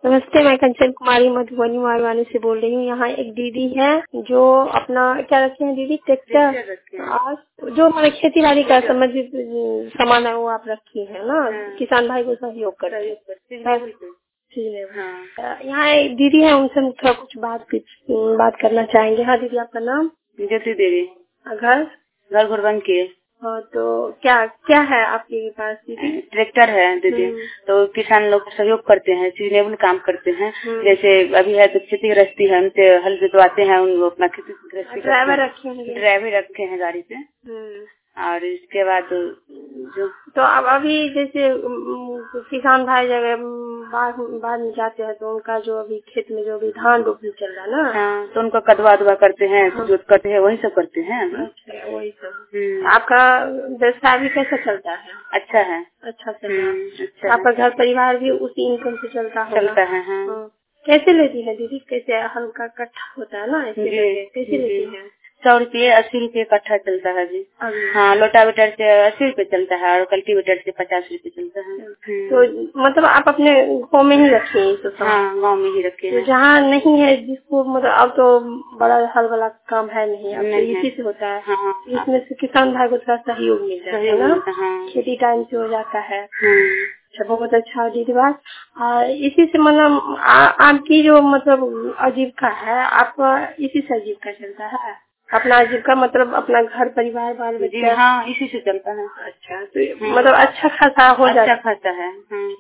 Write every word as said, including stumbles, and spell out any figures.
नमस्ते, मैं कंचन कुमारी मधुबनी मारवानी से बोल रही हूँ। यहाँ एक दीदी है जो अपना क्या रखे हैं दीदी, ट्रैक्टर और जो हमारे खेती बाड़ी का संबंधित सामान है वो आप रखी है ना। हाँ। किसान भाई को सहयोग कर यहाँ एक दीदी है, उनसे हम थोड़ा कुछ बात बात करना चाहेंगे। हाँ दीदी, आपका नाम? ज्योति देवी। घर घर घुरबन के। हाँ, तो क्या क्या है आपके पास दीदी? ट्रैक्टर है दीदी। तो किसान लोग सहयोग करते हैं, सीजनेबल काम करते हैं। जैसे अभी है तो खेती गृहस्थी है, उनसे हल जोतवाते हैं, उनको अपना खेती गृहस्थी। ड्राइवर रखे हैं? ड्राइवर रखे हैं गाड़ी पे। और इसके बाद जो तो अब अभी जैसे किसान भाई जगह बाहर में जाते हैं तो उनका जो अभी खेत में जो अभी धान रोपनी चल रहा है ना। हाँ, तो उनका कदवा अदवा करते हैं। हाँ। जोत करते हैं, वही सब करते हैं। अच्छा, वही सब। आपका व्यवसाय भी कैसा चलता है? अच्छा है। अच्छा चल रहा है। अच्छा, आपका घर परिवार भी उसी इनकम से चलता होगा? चलता है। हाँ। हाँ। कैसे लेती है दीदी? कैसे हल्का कट्ठा होता है ना, ऐसे कैसे लेती है? सौ रुपये अस्सी रुपये कट्ठा चलता है जी। हाँ, लोटावेटर से अस्सी रुपये चलता है और कल्टीवेटर से पचास रुपये चलता है। तो मतलब आप अपने गाँव में ही रखे हैं? तो हाँ, गाँव में ही रखे हैं। तो जहाँ नहीं है जिसको मतलब अब तो बड़ा हल वाला काम है नहीं, अब तो इसी से होता है। हाँ, इसमें से किसान भाई को थोड़ा सहयोग मिल जाता है ना। हाँ, खेती टाइम से हो जाता है। अच्छा, बहुत अच्छा दीदी बात। और इसी से मतलब आपकी जो मतलब आजीविका है, आपका इसी से आजीविका चलता है? अपना आजीविका मतलब अपना घर परिवार बाल बच्चे? हाँ, इसी से चलता है। अच्छा, तो मतलब अच्छा खासा हो जाता है? अच्छा खासा है। हाँ।